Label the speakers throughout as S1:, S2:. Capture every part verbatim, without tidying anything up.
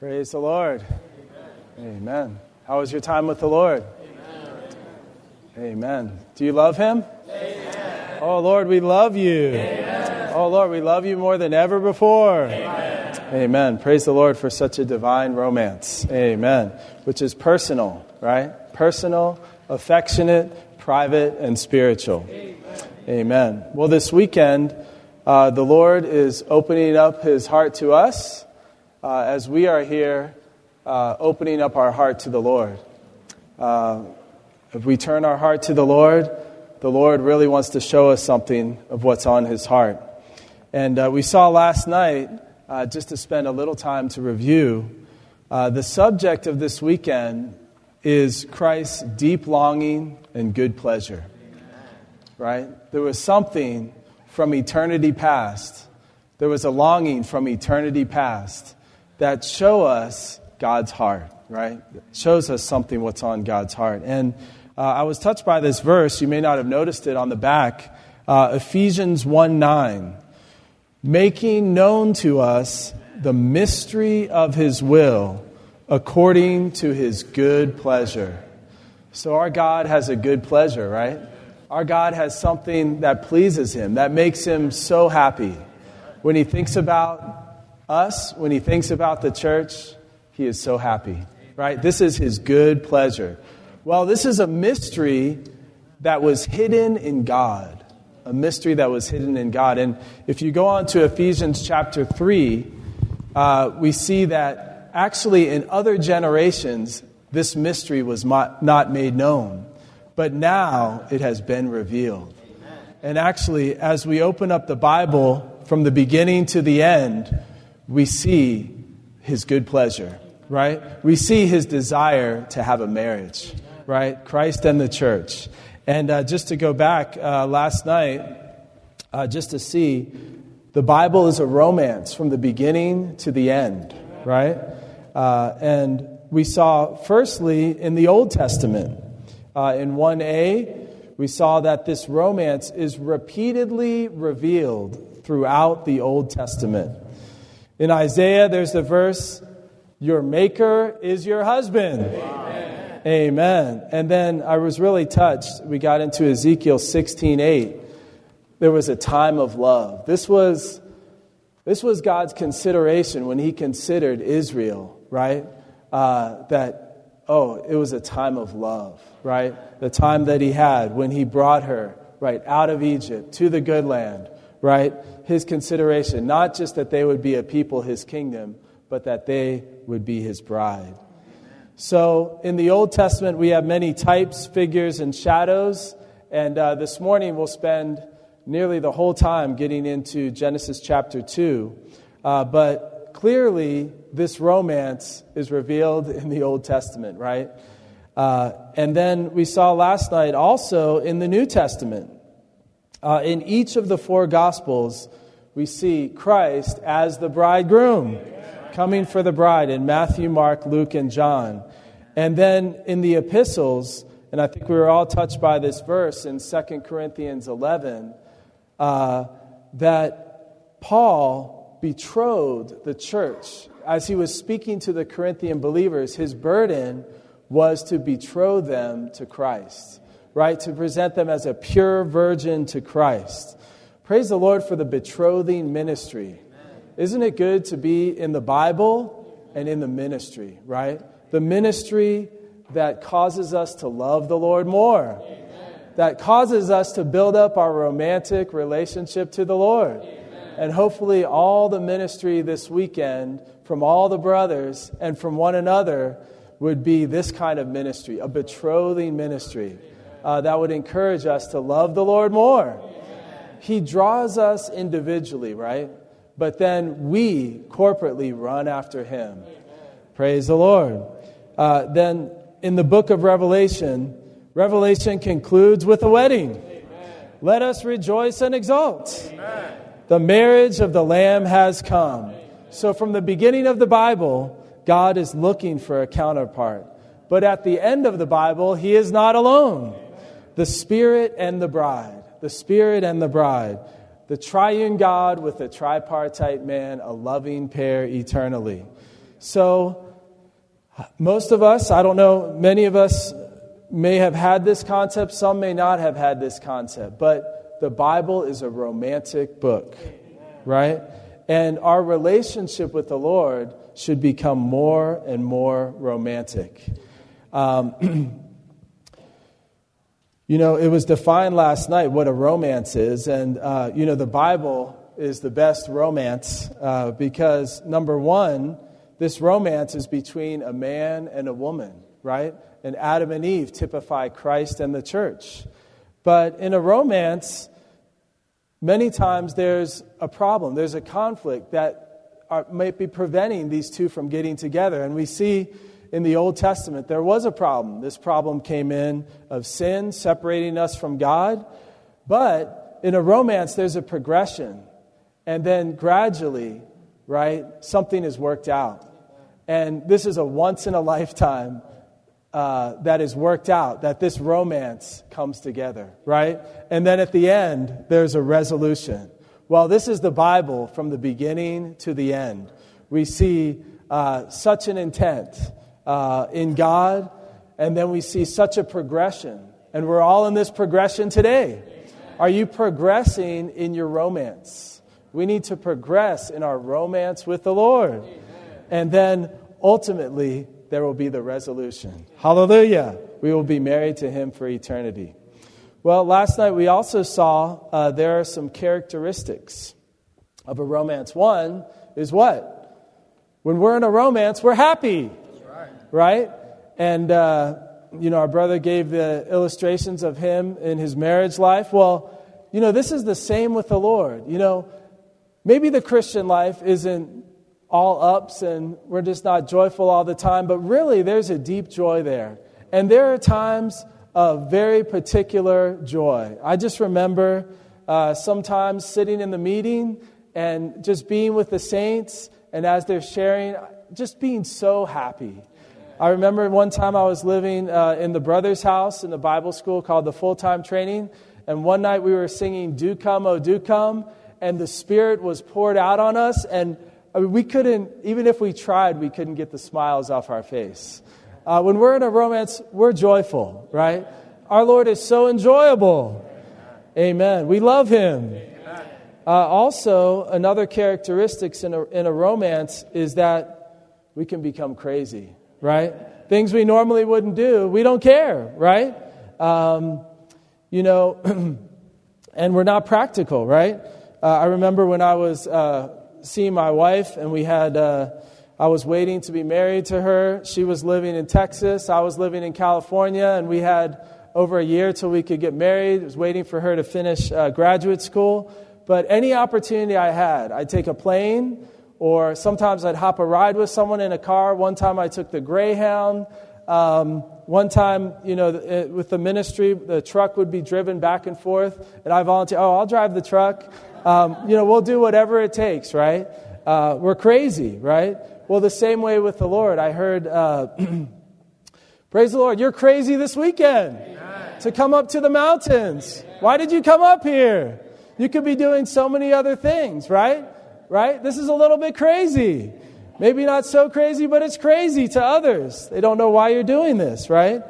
S1: Praise the Lord. Amen. Amen. How was your time with the Lord? Amen. Amen. Do you love Him? Amen. Oh, Lord, we love you. Amen. Oh, Lord, we love you more than ever before. Amen. Amen. Praise the Lord for such a divine romance. Amen. Which is personal, right? Personal, affectionate, private, and spiritual. Amen. Amen. Well, this weekend, uh, the Lord is opening up His heart to us uh, as we are here uh, opening up our heart to the Lord. Uh, if we turn our heart to the Lord, the Lord really wants to show us something of what's on His heart. And uh, we saw last night, uh, just to spend a little time to review, uh, the subject of this weekend is Christ's deep longing and good pleasure. Right? There was something from eternity past. There was a longing from eternity past that show us God's heart, right? It shows us something what's on God's heart. And uh, I was touched by this verse. You may not have noticed it on the back. Uh, Ephesians one nine. Making known to us the mystery of His will according to His good pleasure. So our God has a good pleasure, right? Our God has something that pleases Him, that makes Him so happy. When He thinks about us, when He thinks about the church, He is so happy, right? This is His good pleasure. Well, this is a mystery that was hidden in God, a mystery that was hidden in God. And if you go on to Ephesians chapter three, uh, we see that actually in other generations, this mystery was not made known. But now it has been revealed. Amen. And actually, as we open up the Bible from the beginning to the end, we see His good pleasure, right? We see His desire to have a marriage, right? Christ and the church. And uh, just to go back uh, last night, uh, just to see, the Bible is a romance from the beginning to the end, right? Uh, and we saw, firstly, in the Old Testament, Uh, in one A, we saw that this romance is repeatedly revealed throughout the Old Testament. In Isaiah, there's the verse, your maker is your husband. Amen. Amen. And then I was really touched. We got into Ezekiel sixteen eight. There was a time of love. This was, this was God's consideration when He considered Israel, right? Uh, that Oh, it was a time of love, right? The time that He had when He brought her, right, out of Egypt to the good land, right? His consideration, not just that they would be a people, His kingdom, but that they would be His bride. So in the Old Testament, we have many types, figures, and shadows. And uh, this morning, we'll spend nearly the whole time getting into Genesis chapter two. Uh, but clearly, this romance is revealed in the Old Testament, right? Uh, and then we saw last night also in the New Testament. Uh, in each of the four Gospels, we see Christ as the bridegroom coming for the bride in Matthew, Mark, Luke, and John. And then in the epistles, and I think we were all touched by this verse in Second Corinthians eleven, uh, that Paul betrothed the church. As he was speaking to the Corinthian believers, his burden was to betroth them to Christ, right? To present them as a pure virgin to Christ. Praise the Lord for the betrothing ministry. Isn't it good to be in the Bible and in the ministry, right? The ministry that causes us to love the Lord more, that causes us to build up our romantic relationship to the Lord. And hopefully all the ministry this weekend from all the brothers and from one another would be this kind of ministry, a betrothing ministry uh, that would encourage us to love the Lord more. He draws us individually, right? But then we corporately run after Him. Praise the Lord. Uh, then in the book of Revelation, Revelation concludes with a wedding. Let us rejoice and exult. Amen. The marriage of the Lamb has come. So from the beginning of the Bible, God is looking for a counterpart. But at the end of the Bible, He is not alone. The Spirit and the bride. The Spirit and the bride. The triune God with the tripartite man, a loving pair eternally. So most of us, I don't know, many of us may have had this concept, some may not have had this concept, but the Bible is a romantic book, right? And our relationship with the Lord should become more and more romantic. Um, you know, it was defined last night what a romance is, and, uh, you know, the Bible is the best romance uh, because, number one, this romance is between a man and a woman, right? And Adam and Eve typify Christ and the church. But in a romance, many times there's a problem. There's a conflict that are, might be preventing these two from getting together. And we see in the Old Testament there was a problem. This problem came in of sin separating us from God. But in a romance, there's a progression. And then gradually, right, something is worked out. And this is a once-in-a-lifetime uh, that is worked out, that this romance comes together, right? And then at the end, there's a resolution. Well, this is the Bible from the beginning to the end. We see uh, such an intent uh, in God, and then we see such a progression. And we're all in this progression today. Are you progressing in your romance? We need to progress in our romance with the Lord. Amen. And then ultimately, there will be the resolution. Hallelujah. We will be married to Him for eternity. Well, last night we also saw uh, there are some characteristics of a romance. One is what? When we're in a romance, we're happy. That's right. Right? And, uh, you know, our brother gave the illustrations of him in his marriage life. Well, you know, this is the same with the Lord. You know, maybe the Christian life isn't all ups and we're just not joyful all the time, but really there's a deep joy there. And there are times of very particular joy. I just remember uh, sometimes sitting in the meeting and just being with the saints, and as they're sharing, just being so happy. I remember one time I was living uh, in the brother's house in the Bible school called the Full-Time Training, and one night we were singing Do Come, Oh Do Come, and the Spirit was poured out on us, and I mean, we couldn't, even if we tried, we couldn't get the smiles off our face. Uh, when we're in a romance, we're joyful, right? Our Lord is so enjoyable. Amen. We love Him. Uh, also, another characteristics in a, in a romance is that we can become crazy, right? Things we normally wouldn't do, we don't care, right? Um, you know, and we're not practical, right? Uh, I remember when I was uh, seeing my wife, and we had, uh, I was waiting to be married to her. She was living in Texas. I was living in California, and we had over a year till we could get married. I was waiting for her to finish uh, graduate school. But any opportunity I had, I'd take a plane, or sometimes I'd hop a ride with someone in a car. One time I took the Greyhound. Um, one time, you know, with the ministry, the truck would be driven back and forth, and I volunteered, oh, I'll drive the truck. Um, you know, we'll do whatever it takes, right? Uh, we're crazy, right? Well, the same way with the Lord. I heard, uh, praise the Lord, you're crazy this weekend. Amen. To come up to the mountains. Amen. Why did you come up here? You could be doing so many other things, right? Right? This is a little bit crazy. Maybe not so crazy, but it's crazy to others. They don't know why you're doing this, right?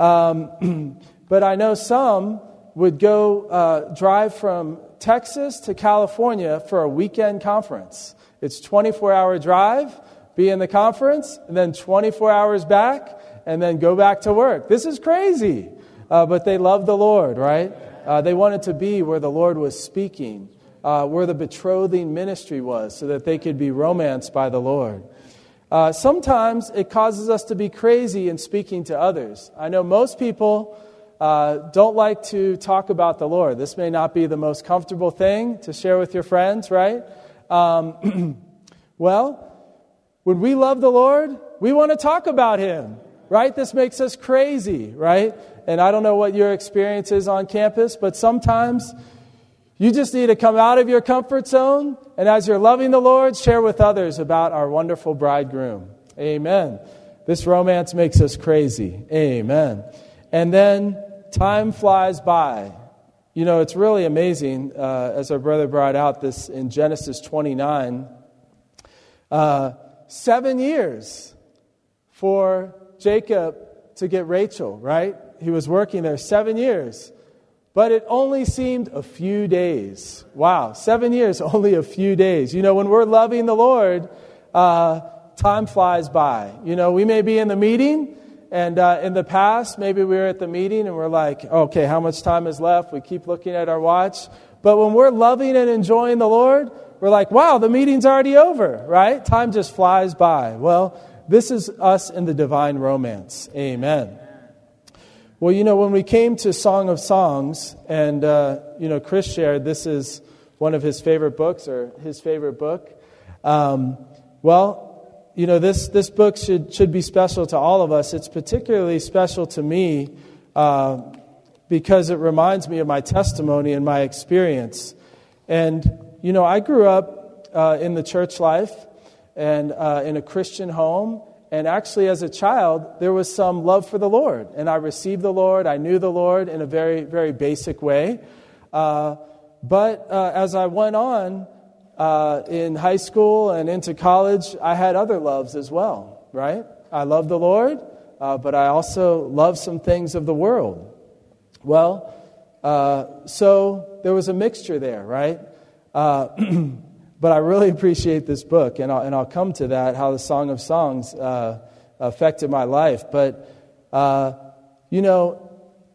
S1: Um, but I know some would go uh, drive from Texas to California for a weekend conference. It's a twenty-four hour drive, be in the conference, and then twenty-four hours back, and then go back to work. This is crazy. Uh, but they love the Lord, right? Uh, they wanted to be where the Lord was speaking, uh, where the betrothing ministry was, so that they could be romanced by the Lord. Uh, sometimes it causes us to be crazy in speaking to others. I know most people Uh, don't like to talk about the Lord. This may not be the most comfortable thing to share with your friends, right? Um, well, when we love the Lord, we want to talk about Him, right? This makes us crazy, right? And I don't know what your experience is on campus, but sometimes you just need to come out of your comfort zone, and as you're loving the Lord, share with others about our wonderful bridegroom. Amen. This romance makes us crazy. Amen. And then time flies by. You know, it's really amazing, uh, as our brother brought out this in Genesis twenty-nine. Uh, seven years for Jacob to get Rachel, right? He was working there seven years. But it only seemed a few days. Wow, seven years, only a few days. You know, when we're loving the Lord, uh, time flies by. You know, we may be in the meeting, and uh, in the past, maybe we were at the meeting and we're like, okay, how much time is left? We keep looking at our watch. But when we're loving and enjoying the Lord, we're like, wow, the meeting's already over, right? Time just flies by. Well, this is us in the divine romance. Amen. Well, you know, when we came to Song of Songs, and, uh, you know, Chris shared this is one of his favorite books, or his favorite book. Um, well, you know, this this book should, should be special to all of us. It's particularly special to me uh, because it reminds me of my testimony and my experience. And, you know, I grew up uh, in the church life and uh, in a Christian home. And actually, as a child, there was some love for the Lord. And I received the Lord. I knew the Lord in a very, very basic way. Uh, but uh, as I went on uh, in high school and into college, I had other loves as well, right? I loved the Lord, uh, but I also loved some things of the world. Well, uh, so there was a mixture there, right? Uh But I really appreciate this book, and I'll, and I'll come to that, how the Song of Songs uh, affected my life. But, uh, you know,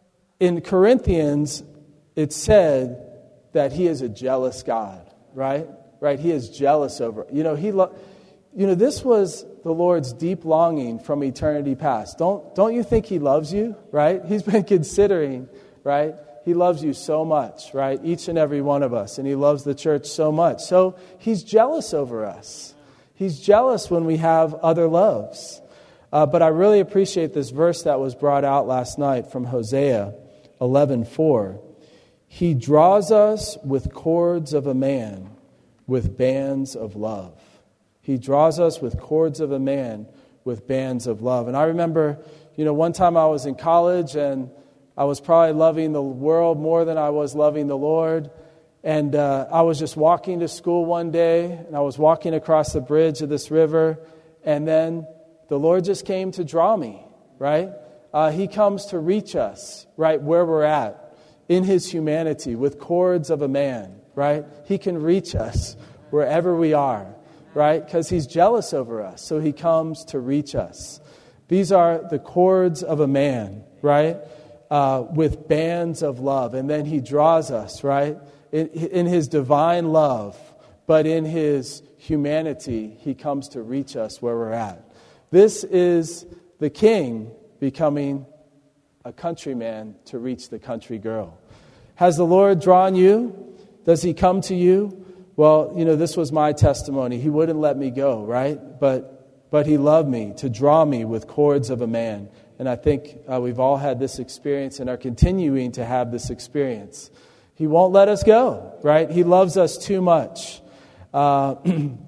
S1: in Corinthians, it said that he is a jealous God, right? Right? He is jealous over, you know, he, lo- you know, this was the Lord's deep longing from eternity past. Don't, don't you think he loves you, right? He's been considering, right? He loves you so much, right? Each and every one of us. And he loves the church so much. So he's jealous over us. He's jealous when we have other loves. Uh, but I really appreciate this verse that was brought out last night from Hosea eleven four. He draws us with cords of a man, with bands of love. He draws us with cords of a man, with bands of love. And I remember, you know, one time I was in college and I was probably loving the world more than I was loving the Lord. And uh, I was just walking to school one day, and I was walking across the bridge of this river, and then the Lord just came to draw me, right? Uh, he comes to reach us, right, where we're at, in his humanity, with cords of a man, right? He can reach us wherever we are, right? Because he's jealous over us, so he comes to reach us. These are the cords of a man, right? Uh, with bands of love. And then he draws us, right? In, in his divine love, but in his humanity, he comes to reach us where we're at. This is the king becoming a countryman to reach the country girl. Has the Lord drawn you? Does he come to you? Well, you know, this was my testimony. He wouldn't let me go, right? But, but he loved me to draw me with cords of a man. And I think uh, we've all had this experience and are continuing to have this experience. He won't let us go, right? He loves us too much. Uh,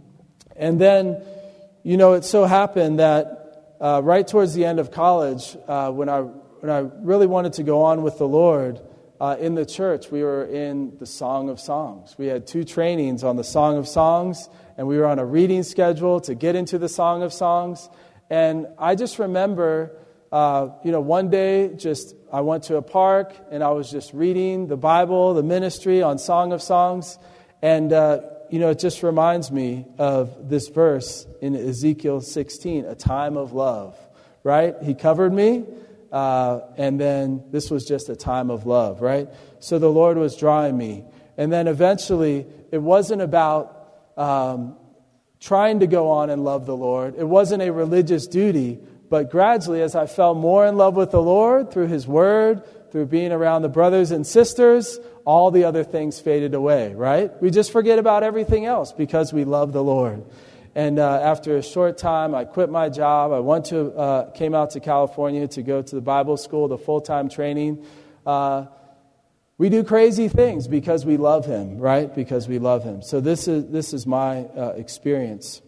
S1: and then, you know, it so happened that uh, right towards the end of college, uh, when I when I really wanted to go on with the Lord, uh, in the church, we were in the Song of Songs. We had two trainings on the Song of Songs, and we were on a reading schedule to get into the Song of Songs. And I just remember... Uh, you know, one day, just I went to a park and I was just reading the Bible, the ministry on Song of Songs, and uh, you know, it just reminds me of this verse in Ezekiel sixteen, a time of love, right? He covered me, uh, and then this was just a time of love, right? So the Lord was drawing me, and then eventually, it wasn't about um, trying to go on and love the Lord. It wasn't a religious duty. But gradually, as I fell more in love with the Lord through his word, through being around the brothers and sisters, all the other things faded away, right? We just forget about everything else because we love the Lord. And uh, after a short time, I quit my job. I went to, uh, came out to California to go to the Bible school, the full-time training. Uh, we do crazy things because we love him, right? Because we love him. So this is this is my uh, experience.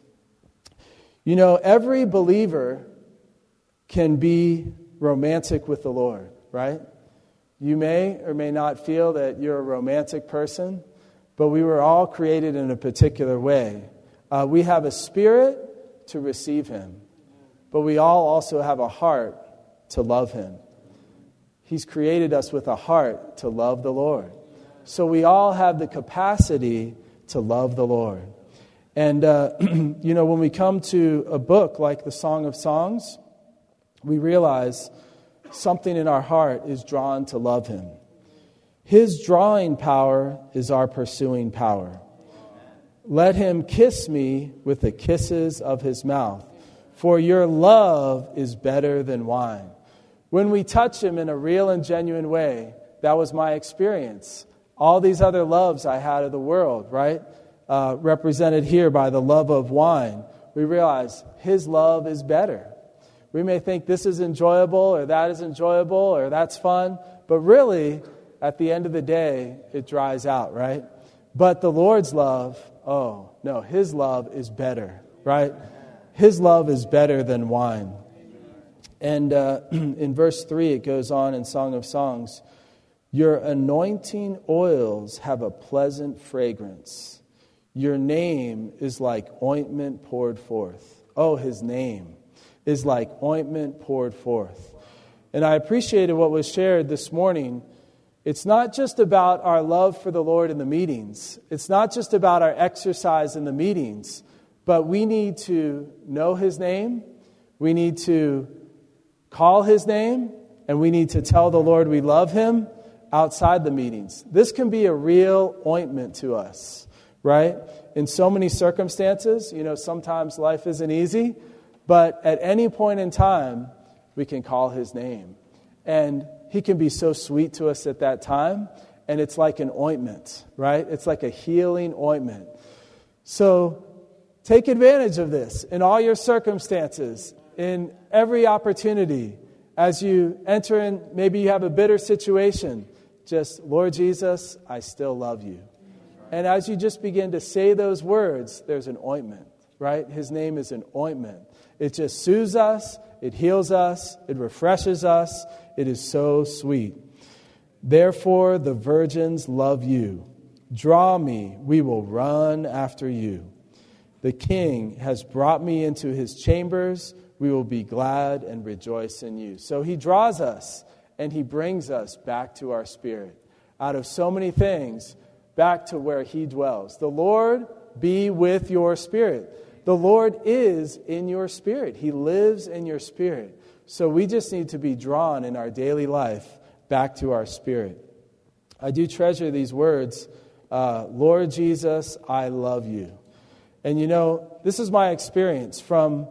S1: You know, every believer can be romantic with the Lord, right? You may or may not feel that you're a romantic person, but we were all created in a particular way. Uh, we have a spirit to receive him, but we all also have a heart to love him. He's created us with a heart to love the Lord. So we all have the capacity to love the Lord. And, uh, you know, when we come to a book like the Song of Songs, we realize something in our heart is drawn to love him. His drawing power is our pursuing power. Let him kiss me with the kisses of his mouth, for your love is better than wine. When we touch him in a real and genuine way, that was my experience. All these other loves I had of the world, right, uh, represented here by the love of wine, we realize his love is better. We may think this is enjoyable or that is enjoyable or that's fun, but really, at the end of the day, it dries out, right? But the Lord's love, oh, no, his love is better, right? His love is better than wine. And uh, in verse three, it goes on in Song of Songs, your anointing oils have a pleasant fragrance. Your name is like ointment poured forth. Oh, his name is like ointment poured forth. And I appreciated what was shared this morning. It's not just about our love for the Lord in the meetings. It's not just about our exercise in the meetings. But we need to know his name. We need to call his name. And we need to tell the Lord we love him outside the meetings. This can be a real ointment to us, right? In so many circumstances, you know, sometimes life isn't easy. But at any point in time, we can call his name. And he can be so sweet to us at that time. And it's like an ointment, right? It's like a healing ointment. So take advantage of this in all your circumstances, in every opportunity. As you enter in, maybe you have a bitter situation. Just, Lord Jesus, I still love you. And as you just begin to say those words, there's an ointment, right? His name is an ointment. It just soothes us. It heals us. It refreshes us. It is so sweet. Therefore, the virgins love you. Draw me. We will run after you. The King has brought me into his chambers. We will be glad and rejoice in you. So he draws us and he brings us back to our spirit. Out of so many things, back to where he dwells. The Lord be with your spirit. The Lord is in your spirit. He lives in your spirit. So we just need to be drawn in our daily life back to our spirit. I do treasure these words, uh, Lord Jesus, I love you. And you know, this is my experience from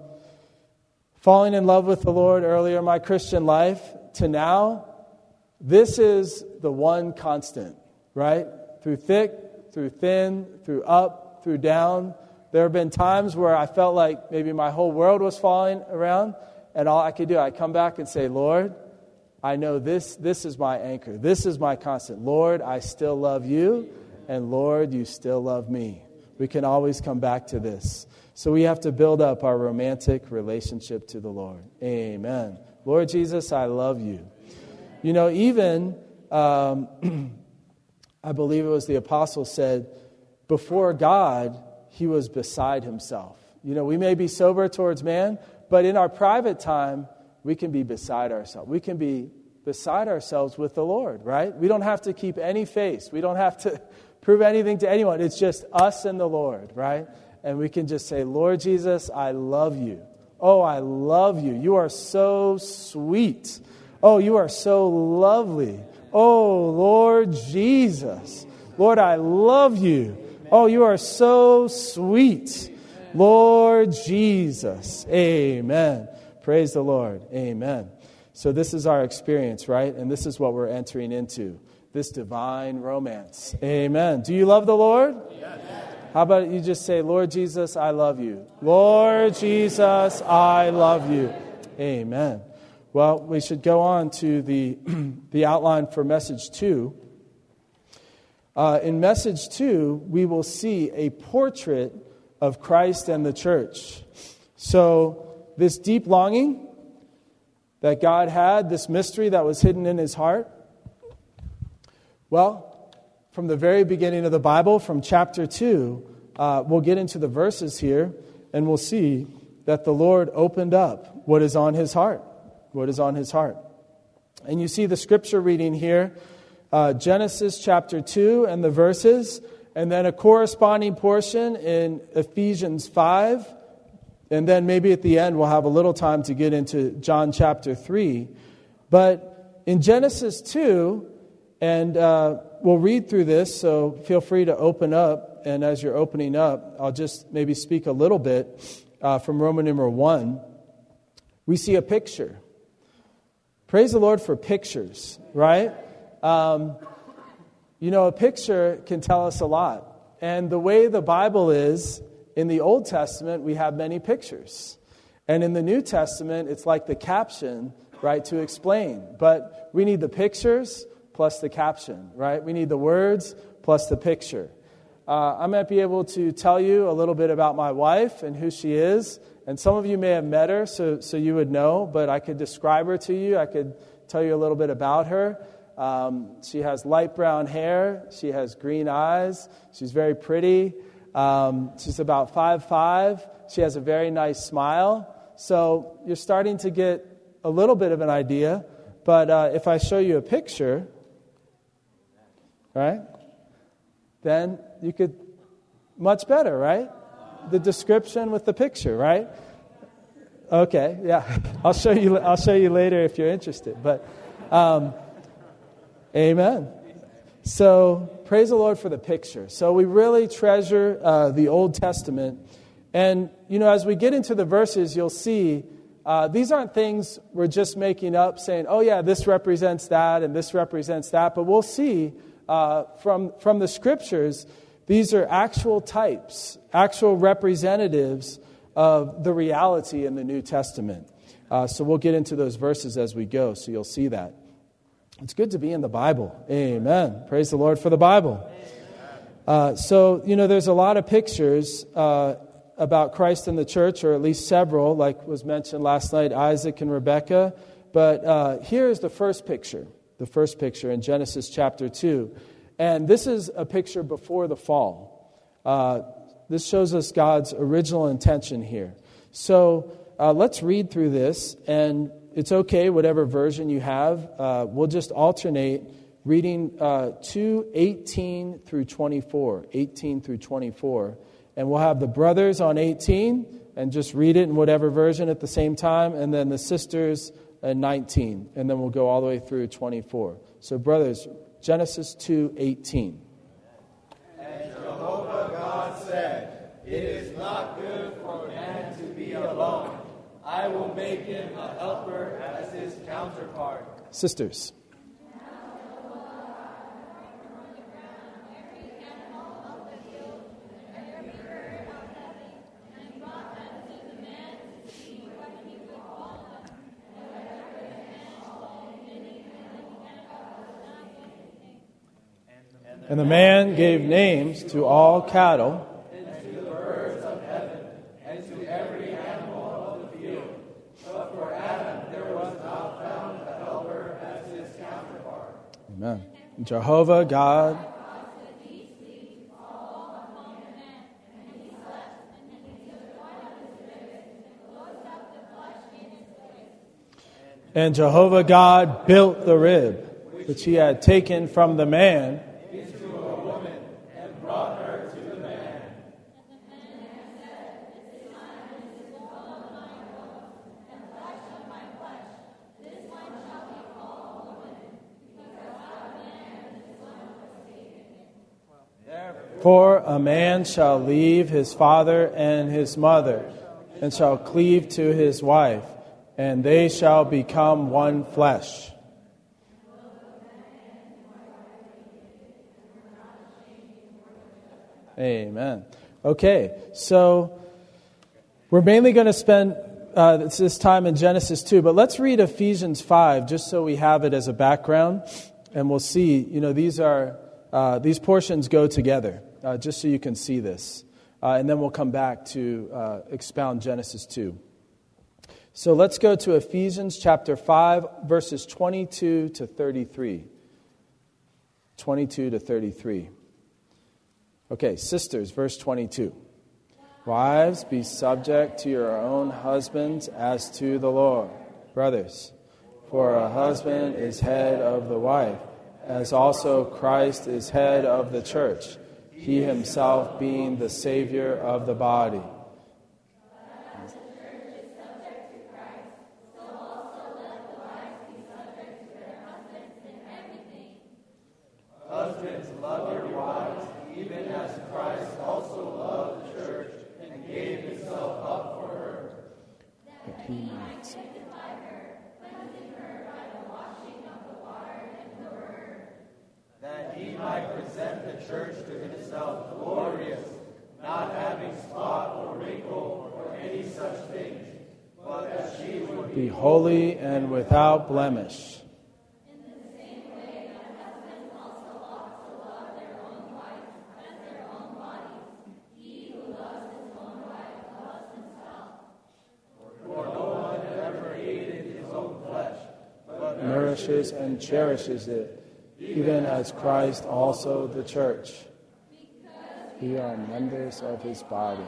S1: falling in love with the Lord earlier in my Christian life to now. This is the one constant, right? Through thick, through thin, through up, through down. There have been times where I felt like maybe my whole world was falling around, and all I could do, I come back and say, Lord, I know this, this is my anchor. This is my constant. Lord, I still love you, and Lord, you still love me. We can always come back to this. So we have to build up our romantic relationship to the Lord. Amen. Lord Jesus, I love you. You know, even, um, I believe it was the apostle said, before God, he was beside himself. You know, we may be sober towards man, but in our private time, we can be beside ourselves. We can be beside ourselves with the Lord, right? We don't have to keep any face. We don't have to prove anything to anyone. It's just us and the Lord, right? And we can just say, Lord Jesus, I love you. Oh, I love you. You are so sweet. Oh, you are so lovely. Oh, Lord Jesus. Lord, I love you. Oh, you are so sweet. Lord Jesus. Amen. Praise the Lord. Amen. So this is our experience, right? And this is what we're entering into. This divine romance. Amen. Do you love the Lord? Yes. How about you just say, Lord Jesus, I love you. Lord Jesus, I love you. Amen. Well, we should go on to the, the outline for message two. Uh, in message two, we will see a portrait of Christ and the church. So this deep longing that God had, this mystery that was hidden in his heart, well, from the very beginning of the Bible, from chapter two, uh, we'll get into the verses here, and we'll see that the Lord opened up what is on his heart. What is on his heart. And you see the scripture reading here, uh, Genesis chapter two and the verses, and then a corresponding portion in Ephesians five. And then maybe at the end we'll have a little time to get into John chapter three. But in Genesis two, and uh, we'll read through this, so feel free to open up. And as you're opening up, I'll just maybe speak a little bit uh, from Roman numeral one. We see a picture. Praise the Lord for pictures, right? Um, you know, a picture can tell us a lot. And the way the Bible is, in the Old Testament, we have many pictures. And in the New Testament, it's like the caption, right, to explain. But we need the pictures plus the caption, right? We need the words plus the picture. Uh, I might be able to tell you a little bit about my wife and who she is. And some of you may have met her, so, so you would know. But I could describe her to you. I could tell you a little bit about her. Um, she has light brown hair. She has green eyes. She's very pretty. Um, she's about five foot five. She has a very nice smile. So you're starting to get a little bit of an idea. But uh, if I show you a picture, right, then you could, much better, right? The description with the picture, right? Okay, yeah. I'll show you. I'll show you later if you're interested. But, um, amen. So praise the Lord for the picture. So we really treasure uh, the Old Testament, and you know, as we get into the verses, you'll see uh, these aren't things we're just making up, saying, "Oh yeah, this represents that and this represents that." But we'll see uh, from from the Scriptures. These are actual types, actual representatives of the reality in the New Testament. Uh, so we'll get into those verses as we go, so you'll see that. It's good to be in the Bible. Amen. Praise the Lord for the Bible. Uh, so, you know, there's a lot of pictures uh, about Christ in the church, or at least several, like was mentioned last night, Isaac and Rebekah. But uh, here's the first picture, the first picture in Genesis chapter two. And this is a picture before the fall. Uh, this shows us God's original intention here. So uh, let's read through this. And it's okay, whatever version you have. Uh, we'll just alternate reading uh, two eighteen through twenty-four. eighteen through twenty-four. And we'll have the brothers on eighteen and just read it in whatever version at the same time. And then the sisters at nineteen. And then we'll go all the way through twenty-four. So brothers, Genesis two eighteen.
S2: And Jehovah God said, "It is not good for man to be alone. I will make him a helper as his counterpart."
S1: Sisters. And the man gave names to all cattle,
S2: and to the birds of heaven, and to every animal of the field. But for Adam there was not found a helper as his counterpart.
S1: Amen. Jehovah God. And Jehovah God built the rib, which he had taken from the man,
S2: into a woman, and brought her to the man.
S1: For a man shall leave his father and his mother, and shall cleave to his wife, and they shall become one flesh. Amen. Okay, so we're mainly going to spend uh, this time in Genesis two, but let's read Ephesians five just so we have it as a background, and we'll see, you know, these are uh, these portions go together, uh, just so you can see this. Uh, and then we'll come back to uh, expound Genesis two. So let's go to Ephesians chapter five, verses twenty-two to thirty-three. twenty-two to thirty-three. Okay, sisters, verse twenty-two. Wives, be subject to your own husbands as to the Lord. Brothers, for a husband is head of the wife, as also Christ is head of the church, he himself being the Savior of the body.
S2: Husbands, love your wives, even as Christ also loved the church and gave himself up for her.
S1: That he might
S3: sanctify her, cleansing her by the washing of the water and the word.
S2: That he might present the church to himself glorious, not having spot or wrinkle or any such thing, but that she would
S1: be holy and without blemish. Nourishes and cherishes it, even as Christ also the church. We are members of his body.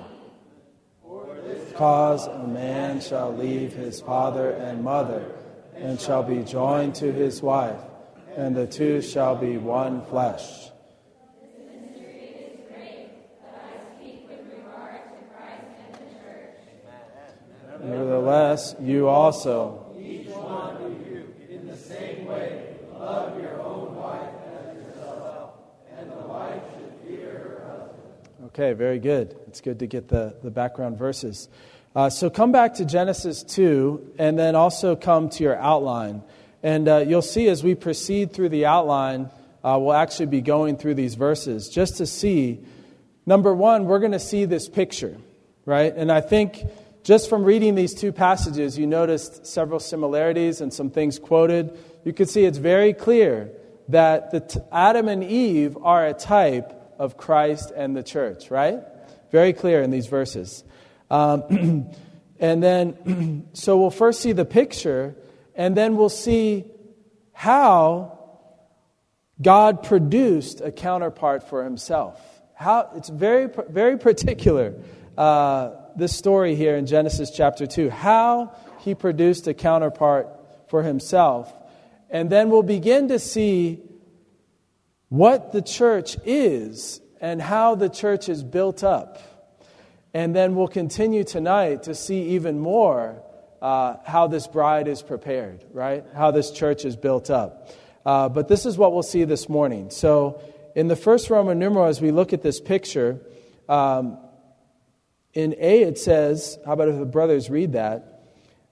S1: Cause a man shall leave his father and mother, and shall be joined to his wife, and the two shall be one flesh.
S3: This mystery is great, but I speak with regard to Christ and the church.
S1: Nevertheless, you also,
S2: each one of you, in the same way, love your own wife as yourself, and the wife should fear her husband.
S1: Okay, very good. It's good to get the, the background verses. Uh, so come back to Genesis two, and then also come to your outline. And uh, you'll see as we proceed through the outline, uh, we'll actually be going through these verses just to see, number one, we're going to see this picture, right? And I think just from reading these two passages, you noticed several similarities and some things quoted. You can see it's very clear that the t- Adam and Eve are a type of Christ and the church, right? Very clear in these verses. Um, and then, so we'll first see the picture, and then we'll see how God produced a counterpart for himself. How it's very, very particular, uh, this story here in Genesis chapter two, how he produced a counterpart for himself. And then we'll begin to see what the church is and how the church is built up. And then we'll continue tonight to see even more uh, how this bride is prepared, right? How this church is built up. Uh, but this is what we'll see this morning. So in the first Roman numeral, as we look at this picture, um, in A it says, how about if the brothers read that?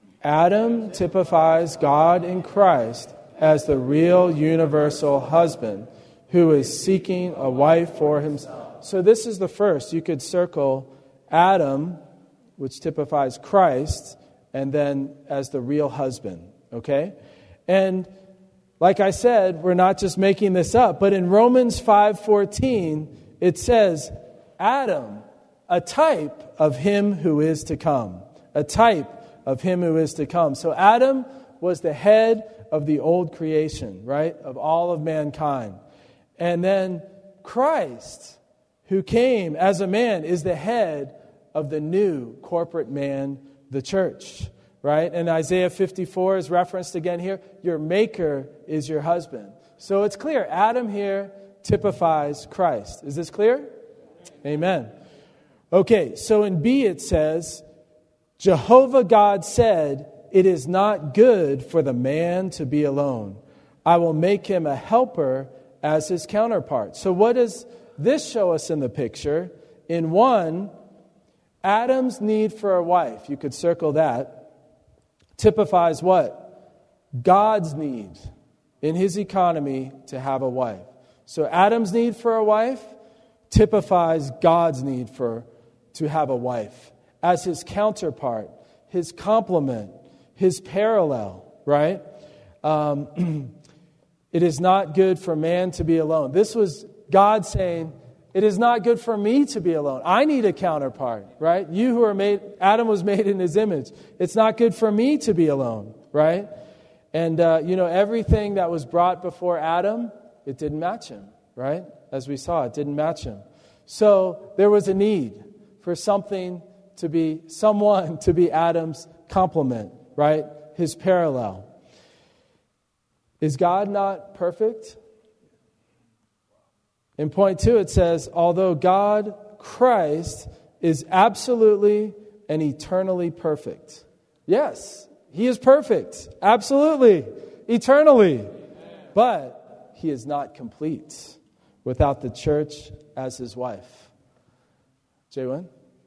S1: Adam typifies God in Christ as the real universal husband who is seeking a wife for himself. So this is the first. You could circle Adam, which typifies Christ, and then as the real husband, okay? And like I said, we're not just making this up, but in Romans five fourteen, it says, Adam, a type of him who is to come. A type of him who is to come. So Adam was the head of the old creation, right? Of all of mankind. And then Christ, who came as a man, is the head of the new corporate man, the church, right? And Isaiah fifty-four is referenced again here. Your maker is your husband. So it's clear. Adam here typifies Christ. Is this clear? Amen. Okay, so in B it says, Jehovah God said, it is not good for the man to be alone. I will make him a helper as his counterpart. So what does this show us in the picture? In one, Adam's need for a wife, you could circle that, typifies what? God's need in his economy to have a wife. So Adam's need for a wife typifies God's need for to have a wife as his counterpart, his complement, his parallel, right? Um, it is not good for man to be alone. This was God saying, it is not good for me to be alone. I need a counterpart, right? You who are made, Adam was made in his image. It's not good for me to be alone, right? And, uh, you know, everything that was brought before Adam, it didn't match him, right? As we saw, it didn't match him. So there was a need. for something to be, someone to be Adam's complement, right? His parallel. Is God not perfect? In point two, it says, although God, Christ, is absolutely and eternally perfect. Yes, He is perfect. Absolutely. Eternally. But He is not complete without the church as His wife. Jaywin?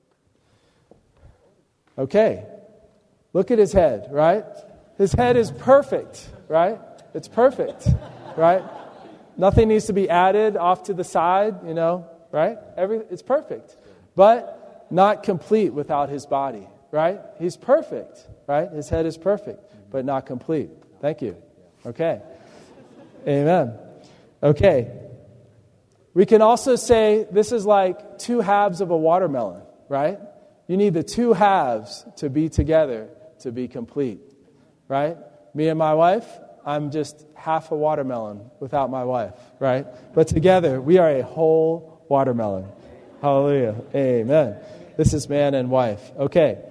S1: Okay. Look at His head, right? His head is perfect, right? It's perfect, right? Nothing needs to be added off to the side, you know, right? Every, it's perfect. But not complete without His body, right? He's perfect, right? His head is perfect, but not complete. Thank you. Okay. Amen. Okay. We can also say this is like two halves of a watermelon, right? You need the two halves to be together to be complete, right? Me and my wife, I'm just half a watermelon without my wife, right? But together, we are a whole watermelon. Hallelujah. Amen. This is man and wife. Okay.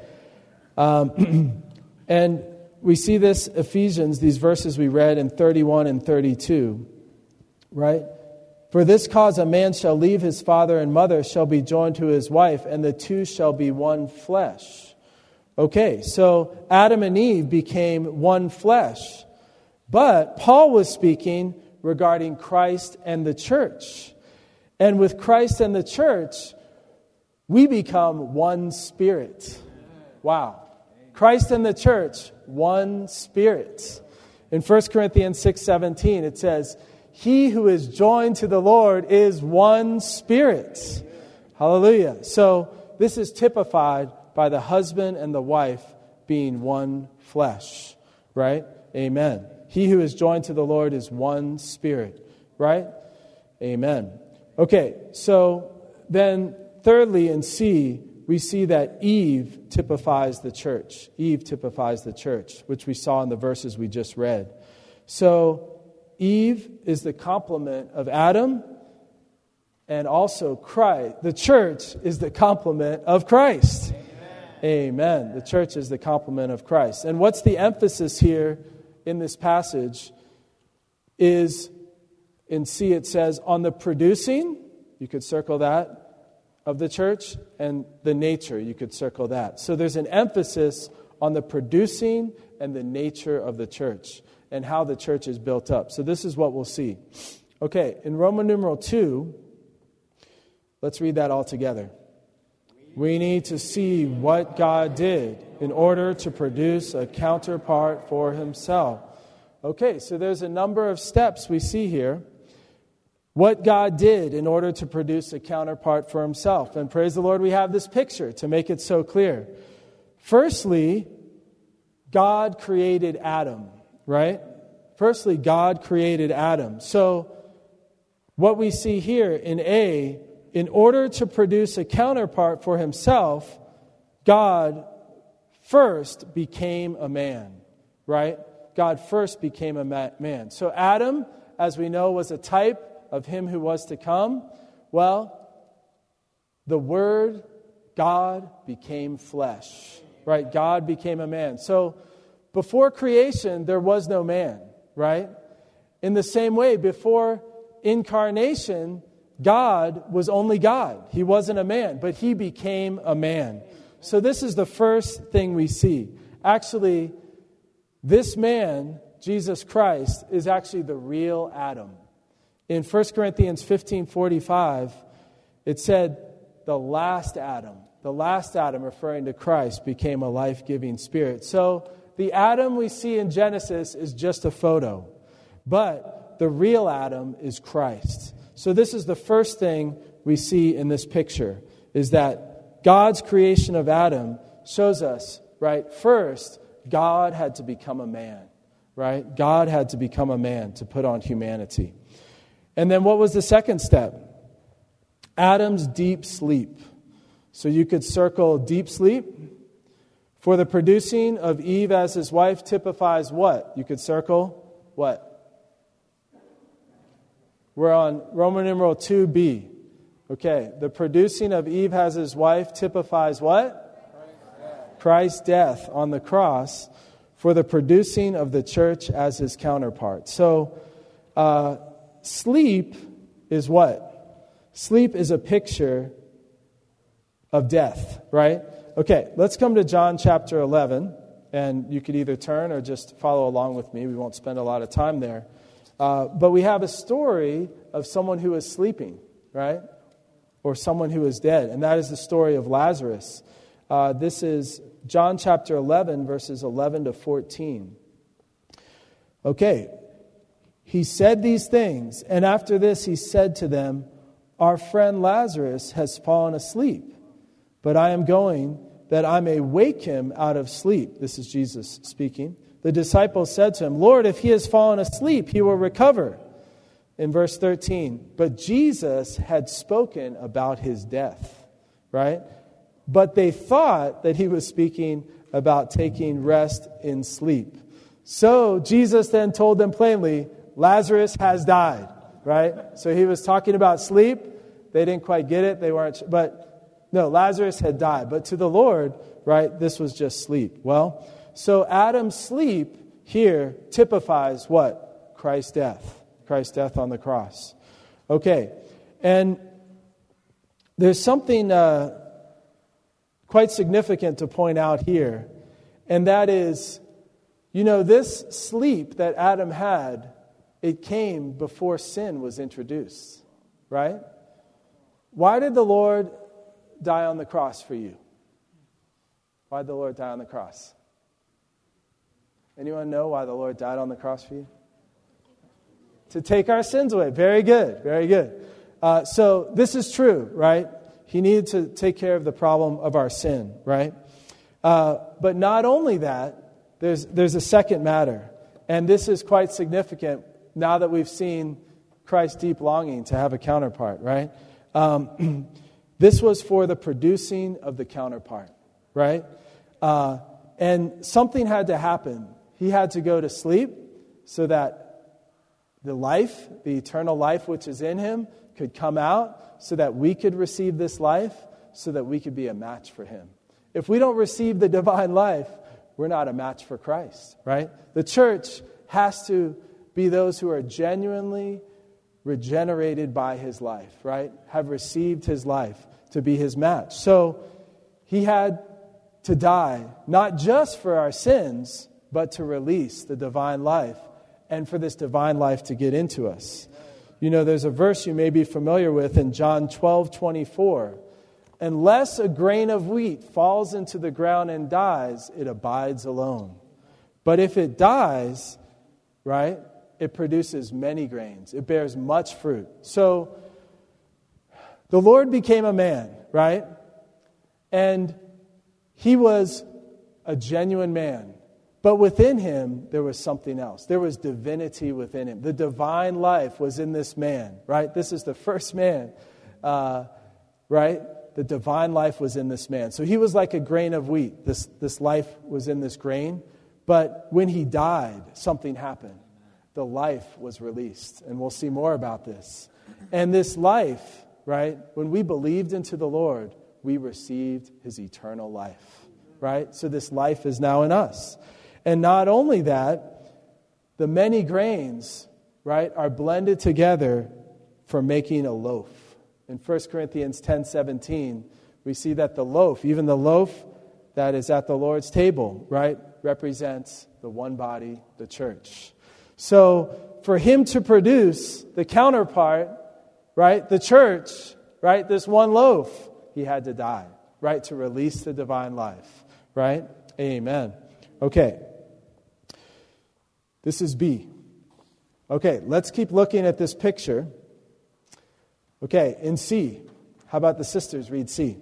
S1: Um, and we see this, Ephesians, these verses we read in thirty-one and thirty-two, right? For this cause a man shall leave his father and mother, shall be joined to his wife, and the two shall be one flesh. Okay, so Adam and Eve became one flesh. But Paul was speaking regarding Christ and the church. And with Christ and the church, we become one spirit. Wow. Christ and the church, one spirit. In First Corinthians six seventeen, it says, he who is joined to the Lord is one spirit. Hallelujah. So this is typified by the husband and the wife being one flesh. Right? Amen. He who is joined to the Lord is one spirit. Right? Amen. Okay, so then thirdly in C, we see that Eve typifies the church. Eve typifies the church, which we saw in the verses we just read. So Eve is the complement of Adam, and also Christ. The church is the complement of Christ. Amen. Amen. The church is the complement of Christ. And what's the emphasis here in this passage is, in C it says, on the producing, you could circle that, of the church, and the nature, you could circle that. So there's an emphasis on the producing and the nature of the church and how the church is built up. So this is what we'll see. Okay, in Roman numeral two, let's read that all together. We need to see what God did in order to produce a counterpart for Himself. Okay, so there's a number of steps we see here. What God did in order to produce a counterpart for Himself. And praise the Lord, we have this picture to make it so clear. Firstly, God created Adam, right? Firstly, God created Adam. So what we see here in A, in order to produce a counterpart for Himself, God first became a man, right? God first became a man. So Adam, as we know, was a type of Him who was to come. Well, the Word, God, became flesh, right? God became a man. So before creation, there was no man, right? In the same way, before incarnation, God was only God. He wasn't a man, but He became a man. So this is the first thing we see. Actually, this man, Jesus Christ, is actually the real Adam. In First Corinthians fifteen forty-five, it said, the last Adam, the last Adam, referring to Christ, became a life-giving spirit. So the Adam we see in Genesis is just a photo, but the real Adam is Christ. So this is the first thing we see in this picture, is that God's creation of Adam shows us, right, first, God had to become a man, right? God had to become a man to put on humanity. And then what was the second step? Adam's deep sleep. So you could circle deep sleep. For the producing of Eve as his wife typifies what? You could circle what? We're on Roman numeral two b. Okay, the producing of Eve as his wife typifies what? Christ's death on the cross for the producing of the church as his counterpart. So, uh, sleep is what? Sleep is a picture of death, right? Okay, let's come to John chapter eleven, and you could either turn or just follow along with me. We won't spend a lot of time there. Uh, but we have a story of someone who is sleeping, right? Or someone who is dead, and that is the story of Lazarus. Uh, this is John chapter eleven, verses eleven to fourteen. Okay, he said these things, and after this he said to them, "Our friend Lazarus has fallen asleep, but I am going that I may wake him out of sleep." This is Jesus speaking. The disciples said to him, "Lord, if he has fallen asleep, he will recover." In verse thirteen, but Jesus had spoken about his death, right? But they thought that he was speaking about taking rest in sleep. So Jesus then told them plainly, Lazarus has died, right? So he was talking about sleep. They didn't quite get it. They weren't, but no, Lazarus had died. But to the Lord, right, this was just sleep. Well, so Adam's sleep here typifies what? Christ's death. Christ's death on the cross. Okay, and there's something uh, quite significant to point out here, and that is, you know, this sleep that Adam had, it came before sin was introduced, right? Why did the Lord die on the cross for you? Why did the Lord die on the cross? Anyone know why the Lord died on the cross for you? To take our sins away. Very good, very good. Uh, so this is true, right? He needed to take care of the problem of our sin, right? Uh, but not only that, there's there's a second matter. And this is quite significant now that we've seen Christ's deep longing to have a counterpart, right? Um, this was for the producing of the counterpart, right? Uh, and something had to happen. He had to go to sleep so that the life, the eternal life which is in him, could come out so that we could receive this life, so that we could be a match for him. If we don't receive the divine life, we're not a match for Christ, right? The church has to be those who are genuinely regenerated by his life, right? Have received his life to be his match. So he had to die, not just for our sins, but to release the divine life and for this divine life to get into us. You know, there's a verse you may be familiar with in John twelve twenty-four. Unless a grain of wheat falls into the ground and dies, it abides alone. But if it dies, right, it produces many grains. It bears much fruit. So the Lord became a man, right? And he was a genuine man. But within him, there was something else. There was divinity within him. The divine life was in this man, right? This is the first man, uh, right? The divine life was in this man. So he was like a grain of wheat. This, this life was in this grain. But when he died, something happened. The life was released. And we'll see more about this. And this life, right? When we believed into the Lord, we received his eternal life, right? So this life is now in us. And not only that, the many grains, right, are blended together for making a loaf. In First Corinthians ten seventeen, we see that the loaf, even the loaf that is at the Lord's table, right, represents the one body, the church. So for him to produce the counterpart, right, the church, right, this one loaf, he had to die, right, to release the divine life, right? Amen. Okay. This is B. Okay, let's keep looking at this picture. Okay, in C. How about the sisters read C?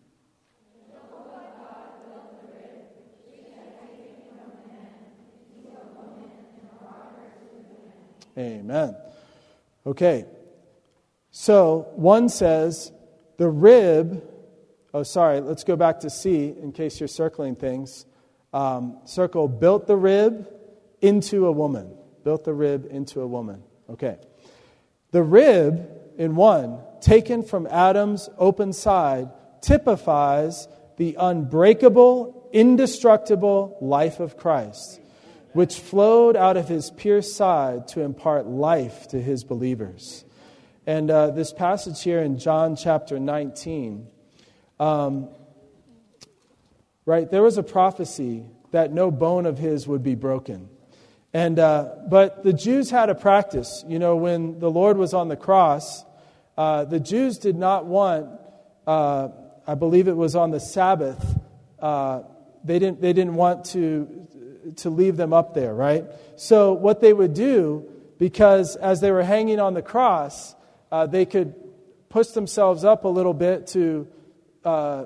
S1: Amen. Okay. So, one says, the rib, oh, sorry, let's go back to C in case you're circling things. Um, circle, built the rib into a woman. Built the rib into a woman. Okay. The rib in one, taken from Adam's open side, typifies the unbreakable, indestructible life of Christ, which flowed out of his pierced side to impart life to his believers. And uh, this passage here in John chapter nineteen, um, right, there was a prophecy that no bone of his would be broken. And uh, but the Jews had a practice. You know, when the Lord was on the cross, uh, the Jews did not want, uh, I believe it was on the Sabbath, uh, they didn't they didn't want to to leave them up there, right? So what they would do, because as they were hanging on the cross, uh, they could push themselves up a little bit to uh,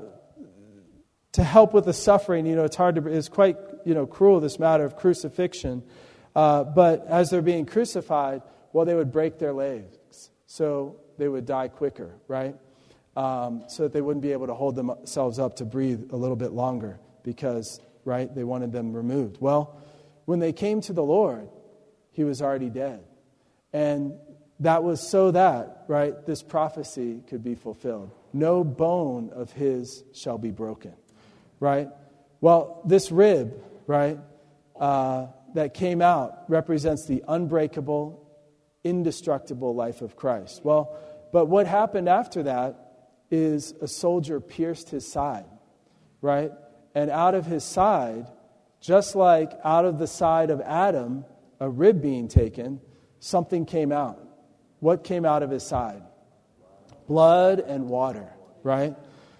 S1: to help with the suffering. You know, it's hard to, it's quite, you know, cruel, this matter of crucifixion. Uh, but as they're being crucified, well, they would break their legs, so they would die quicker, right? Um, so that they wouldn't be able to hold themselves up to breathe a little bit longer, because, right, they wanted them removed. Well, when they came to the Lord, he was already dead. And that was so that, right, this prophecy could be fulfilled. No bone of his shall be broken, right? Well, this rib, right, uh, that came out represents the unbreakable, indestructible life of Christ. Well, but what happened after that is a soldier pierced his side, right? And out of his side, just like out of the side of Adam, a rib being taken, something came out. What came out of his side? Blood and water, right?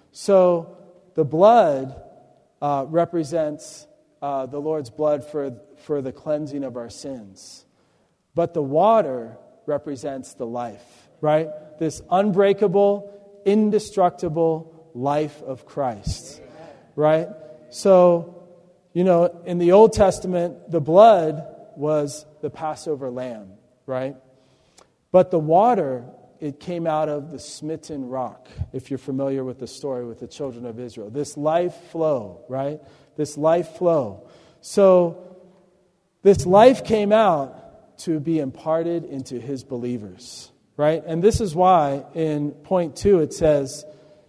S1: So the blood uh, represents uh, the Lord's blood for, for the cleansing of our sins. But the water represents the life, right? This unbreakable, indestructible life of Christ, right? So, you know, in the Old Testament, the blood was the Passover lamb, right? But the water, it came out of the smitten rock, if you're familiar with the story with the children of Israel. This life flow, right? This life flow. So, this life came out to be imparted into his believers, right? And this is why in point two it says,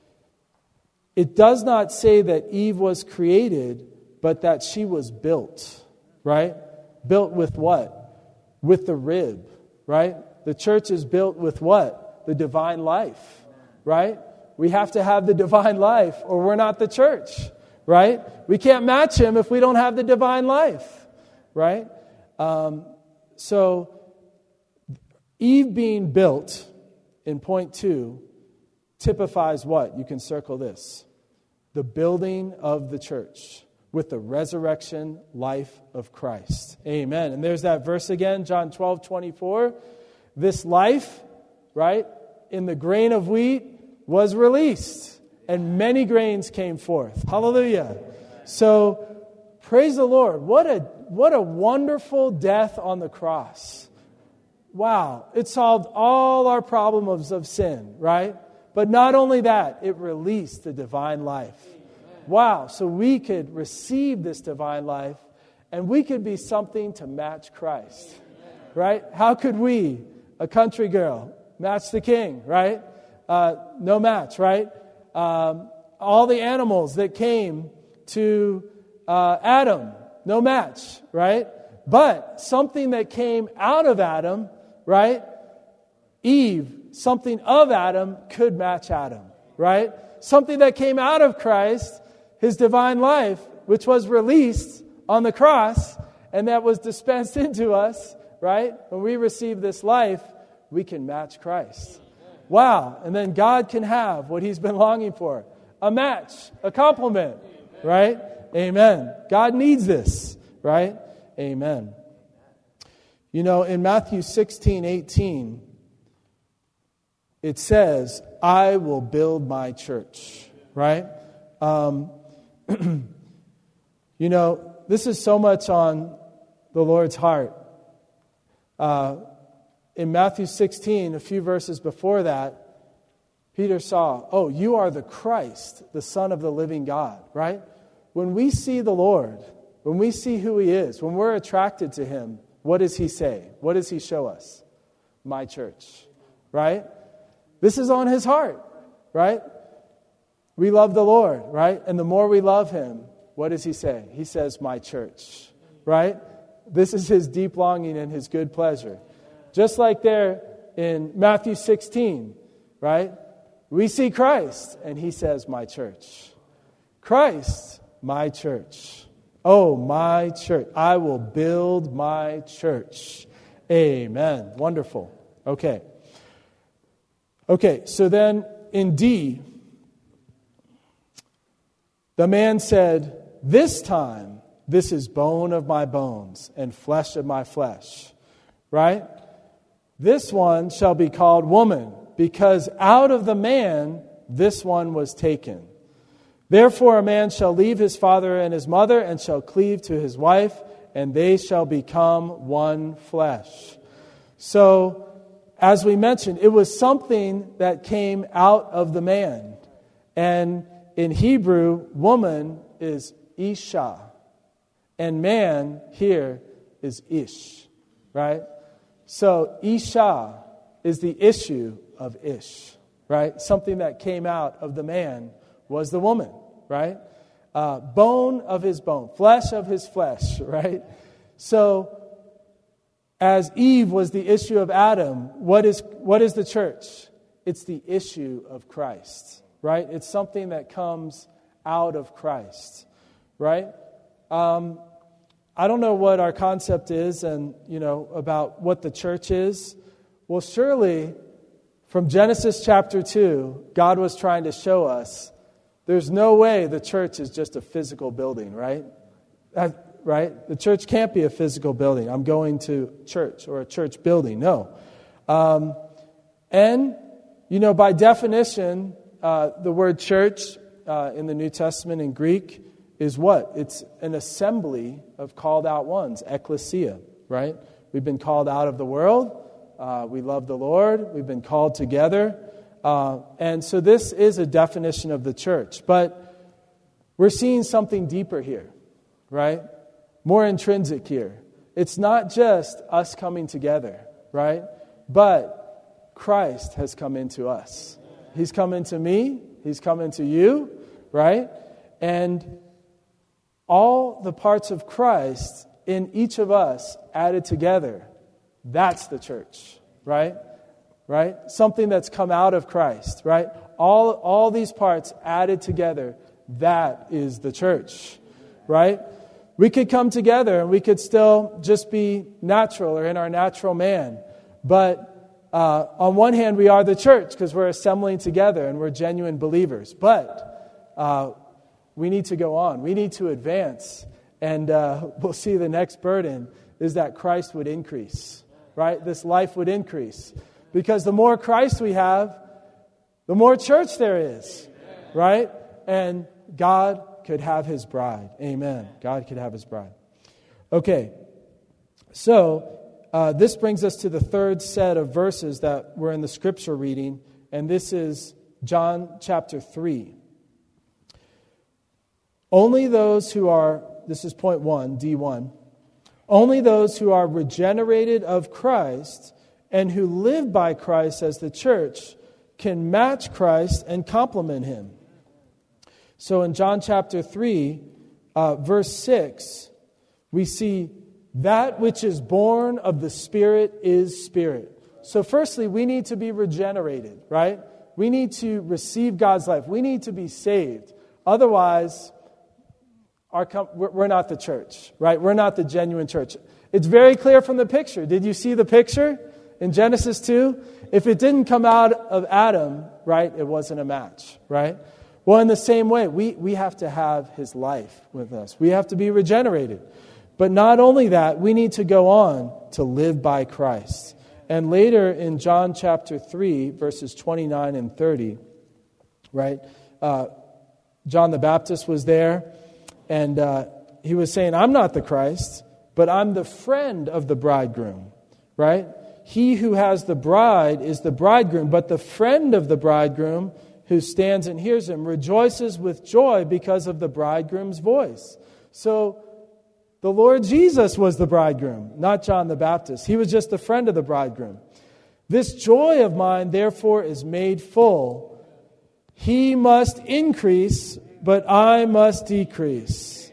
S1: it does not say that Eve was created, but that she was built, right? Built with what? With the rib, right? The church is built with what? The divine life, right? We have to have the divine life or we're not the church, right? We can't match him if we don't have the divine life, right? Um, so Eve being built in point two typifies what? You can circle this. The building of the church with the resurrection life of Christ. Amen. And there's that verse again, John twelve twenty-four. This life, right, in the grain of wheat was released, and many grains came forth. Hallelujah. So, praise the Lord. What a what a wonderful death on the cross. Wow. It solved all our problems of sin, right? But not only that, it released the divine life. Wow. So we could receive this divine life, and we could be something to match Christ, right? How could we, a country girl, match the king, right? Uh, no match, right? Um, all the animals that came to uh, Adam, no match, right? But something that came out of Adam, right? Eve, something of Adam could match Adam, right? Something that came out of Christ, his divine life, which was released on the cross, and that was dispensed into us, right? When we receive this life, we can match Christ. Wow. And then God can have what he's been longing for. A match, a complement, right? Amen. God needs this, right? Amen. You know, in Matthew sixteen eighteen, it says, I will build my church, right? Um, you know, this is so much on the Lord's heart. Uh, in Matthew sixteen, a few verses before that, Peter saw, oh, you are the Christ, the Son of the living God, right? When we see the Lord, when we see who he is, when we're attracted to him, what does he say? What does he show us? My church, right? This is on his heart, right? We love the Lord, right? And the more we love him, what does he say? He says, my church, right? This is his deep longing and his good pleasure. Just like there in Matthew sixteen, right? We see Christ, and he says, my church. Christ, my church. Oh, my church. I will build my church. Amen. Wonderful. Okay. Okay, so then in D, the man said, this time, this is bone of my bones and flesh of my flesh. Right? This one shall be called woman, because out of the man, this one was taken. Therefore a man shall leave his father and his mother, and shall cleave to his wife, and they shall become one flesh. So, as we mentioned, it was something that came out of the man. And in Hebrew, woman is Isha. And man here is Ish. Right? So, Isha is the issue of Ish. Right? Something that came out of the man was the woman. Right? Uh, bone of his bone. Flesh of his flesh. Right? So, as Eve was the issue of Adam, what is what is the church? It's the issue of Christ, right? It's something that comes out of Christ, right? Um, I don't know what our concept is, and you know about what the church is. Well, surely, from Genesis chapter two, God was trying to show us there's no way the church is just a physical building, right? That, Right? The church can't be a physical building. I'm going to church or a church building. No. Um, and, you know, by definition, uh, the word church uh, in the New Testament in Greek is what? It's an assembly of called out ones, ecclesia, right? We've been called out of the world. Uh, we love the Lord. We've been called together. Uh, and so this is a definition of the church. But we're seeing something deeper here, right? More intrinsic here. It's not just us coming together, right? But Christ has come into us. He's come into me. He's come into you, right? And all the parts of Christ in each of us added together, that's the church, right? Right? Something that's come out of Christ, right? All, all these parts added together, that is the church, right? We could come together and we could still just be natural or in our natural man. But uh, on one hand, we are the church because we're assembling together and we're genuine believers. But uh, we need to go on. We need to advance. And uh, we'll see the next burden is that Christ would increase, right? This life would increase. Because the more Christ we have, the more church there is, right? And God could have his bride. Amen. God could have his bride. Okay. So, uh, this brings us to the third set of verses that we're in the scripture reading, and this is John chapter three. Only those who are, this is point one, D one, only those who are regenerated of Christ and who live by Christ as the church can match Christ and complement him. So in John chapter three, uh, verse six, we see that which is born of the Spirit is spirit. So firstly, we need to be regenerated, right? We need to receive God's life. We need to be saved. Otherwise, our com- we're not the church, right? We're not the genuine church. It's very clear from the picture. Did you see the picture in Genesis two? If it didn't come out of Adam, right, it wasn't a match, right? Well, in the same way, we, we have to have his life with us. We have to be regenerated. But not only that, we need to go on to live by Christ. And later in John chapter three, verses twenty-nine and thirty, right, uh, John the Baptist was there, and uh, he was saying, I'm not the Christ, but I'm the friend of the bridegroom, right? He who has the bride is the bridegroom, but the friend of the bridegroom who stands and hears him rejoices with joy because of the bridegroom's voice. So the Lord Jesus was the bridegroom, not John the Baptist. He was just the friend of the bridegroom. This joy of mine, therefore, is made full. He must increase, but I must decrease.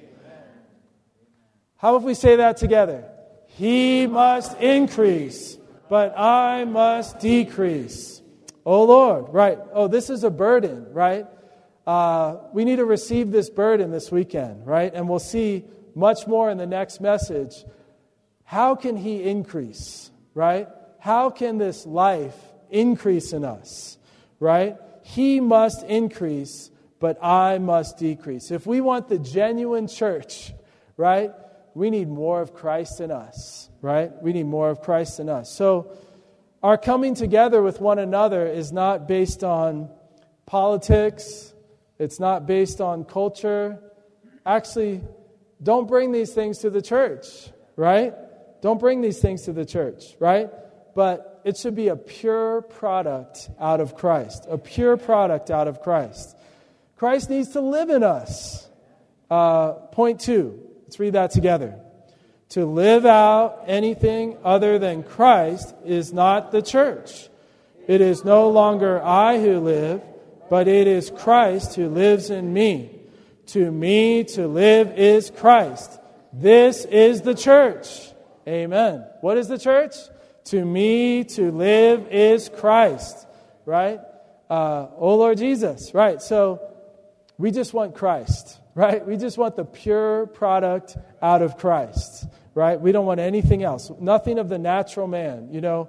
S1: How if we say that together? He must increase, but I must decrease. Oh, Lord, right. Oh, this is a burden, right? Uh, we need to receive this burden this weekend, right? And we'll see much more in the next message. How can He increase, right? How can this life increase in us, right? He must increase, but I must decrease. If we want the genuine church, right, we need more of Christ in us, right? We need more of Christ in us. So our coming together with one another is not based on politics. It's not based on culture. Actually, don't bring these things to the church, right? Don't bring these things to the church, right? But it should be a pure product out of Christ. A pure product out of Christ. Christ needs to live in us. Uh, point two. Let's read that together. To live out anything other than Christ is not the church. It is no longer I who live, but it is Christ who lives in me. To me to live is Christ. This is the church. Amen. What is the church? To me to live is Christ. Right? Uh, oh Lord Jesus. Right. So we just want Christ. Right? We just want the pure product out of Christ. Right? We don't want anything else. Nothing of the natural man. You know,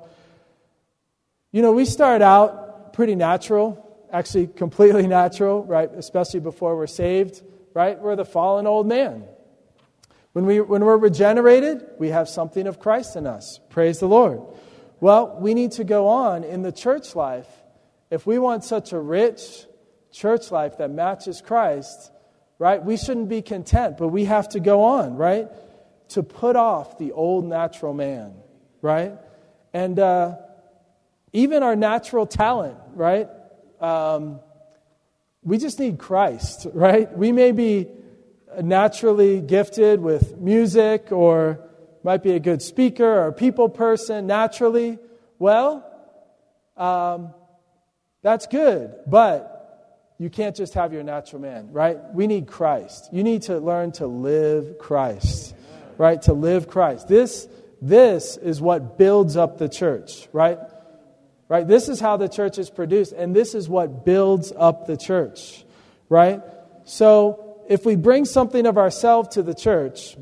S1: you know, we start out pretty natural. Actually, completely natural, right? Especially before we're saved, right? We're the fallen old man. When we when we're regenerated, we have something of Christ in us. Praise the Lord. Well, we need to go on in the church life. If we want such a rich church life that matches Christ, right? We shouldn't be content, but we have to go on, right? To put off the old natural man, right? And uh, even our natural talent, right? Um, we just need Christ, right? We may be naturally gifted with music or might be a good speaker or a people person naturally. Well, um, that's good, but you can't just have your natural man, right? We need Christ. You need to learn to live Christ, right? To live Christ. This, this is what builds up the church, right? Right? This is how the church is produced, and this is what builds up the church, right? So if we bring something of ourselves to the church,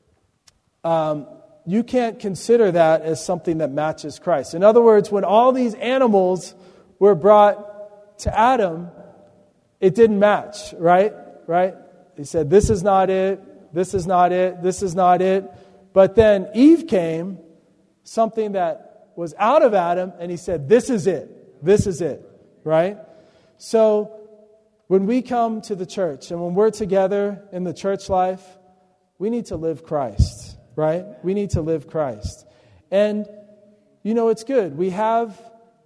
S1: um, you can't consider that as something that matches Christ. In other words, when all these animals were brought to Adam, it didn't match, right? Right? He said, this is not it, this is not it, this is not it. But then Eve came, something that was out of Adam, and he said, this is it, this is it, right? So when we come to the church and when we're together in the church life, we need to live Christ, right? We need to live Christ. And, you know, it's good. We have,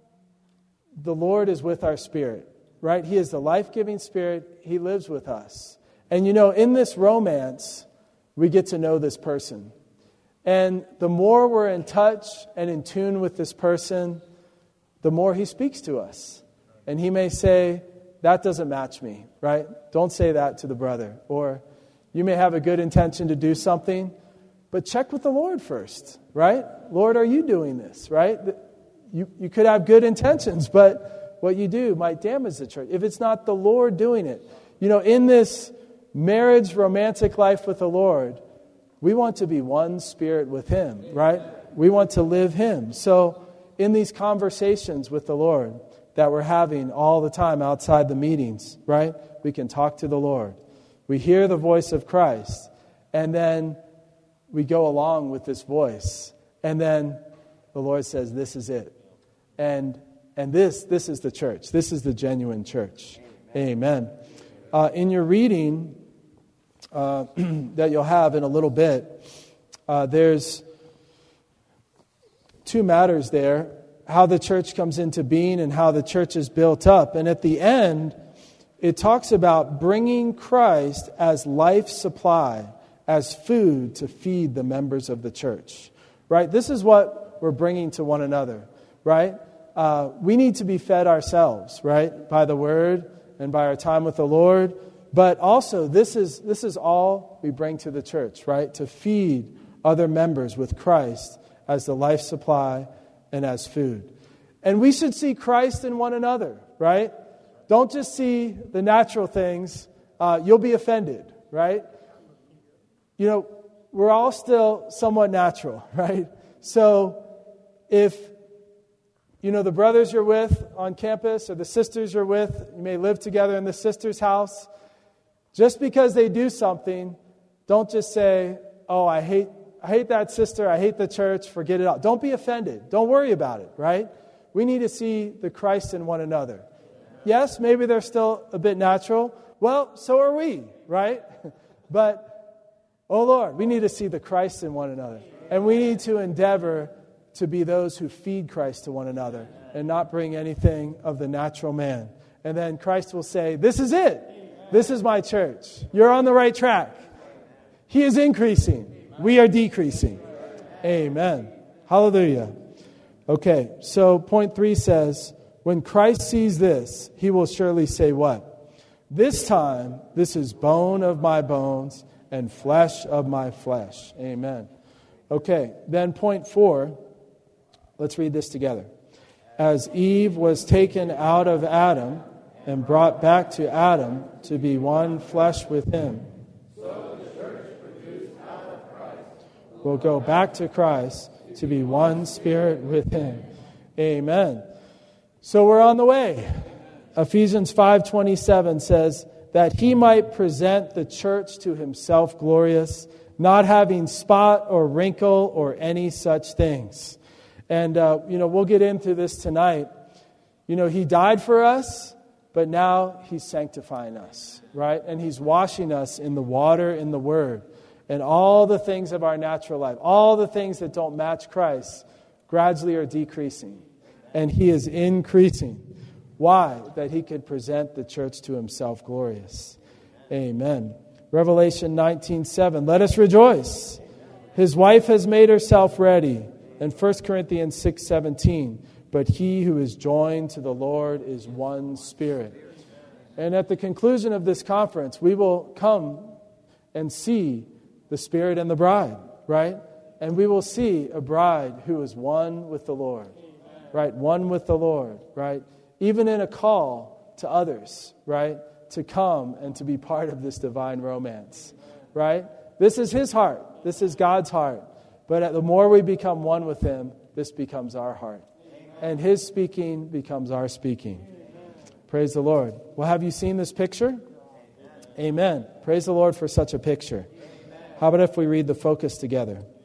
S1: the Lord is with our spirit, right? He is the life-giving spirit. He lives with us. And, you know, in this romance, we get to know this person. And the more we're in touch and in tune with this person, the more he speaks to us. And he may say, that doesn't match me, right? Don't say that to the brother. Or you may have a good intention to do something, but check with the Lord first, right? Lord, are you doing this, right? You, you could have good intentions, but what you do might damage the church. If it's not the Lord doing it. You know, in this marriage romantic life with the Lord, we want to be one spirit with Him, right? We want to live Him. So in these conversations with the Lord that we're having all the time outside the meetings, right? We can talk to the Lord. We hear the voice of Christ, and then we go along with this voice. And then the Lord says, this is it. And and this this is the church. This is the genuine church. Amen. Amen. Uh, in your reading uh, that you'll have in a little bit, uh, there's two matters there. How the church comes into being and how the church is built up. And at the end, it talks about bringing Christ as life supply, as food to feed the members of the church. Right? This is what we're bringing to one another. Right? uh, we need to be fed ourselves, right? By the Word and by our time with the Lord. But also, this is this is all we bring to the church, right? To feed other members with Christ as the life supply and as food. And we should see Christ in one another, right? Don't just see the natural things. Uh, you'll be offended, right? You know, we're all still somewhat natural, right? So if, you know, the brothers you're with on campus or the sisters you're with, you may live together in the sister's house. Just because they do something, don't just say, oh, I hate I hate that sister, I hate the church, forget it all. Don't be offended. Don't worry about it, right? We need to see the Christ in one another. Yes, maybe they're still a bit natural. Well, so are we, right? But, oh Lord, we need to see the Christ in one another. And we need to endeavor to be those who feed Christ to one another and not bring anything of the natural man. And then Christ will say, this is it. This is my church. You're on the right track. He is increasing. We are decreasing. Amen. Hallelujah. Okay, so point three says, when Christ sees this, he will surely say what? This time, this is bone of my bones and flesh of my flesh. Amen. Okay, then point four, let's read this together. As Eve was taken out of Adam and brought back to Adam to be one flesh with him, will go back to Christ to be one spirit with him. Amen. So we're on the way. Ephesians five twenty-seven says that he might present the church to himself glorious, not having spot or wrinkle or any such things. And, uh, you know, we'll get into this tonight. You know, he died for us, but now he's sanctifying us, right? And he's washing us in the water, in the Word. And all the things of our natural life, all the things that don't match Christ, gradually are decreasing. And he is increasing. Why? That he could present the church to himself glorious. Amen. Revelation nineteen seven. Let us rejoice. His wife has made herself ready. And First Corinthians six seventeen. But he who is joined to the Lord is one spirit. And at the conclusion of this conference, we will come and see the Spirit and the bride, right? And we will see a bride who is one with the Lord, right? One with the Lord, right? Even in a call to others, right? To come and to be part of this divine romance, right? This is his heart. This is God's heart. But the more we become one with him, this becomes our heart. And his speaking becomes our speaking. Praise the Lord. Well, have you seen this picture? Amen. Praise the Lord for such a picture. How about if we read the focus together?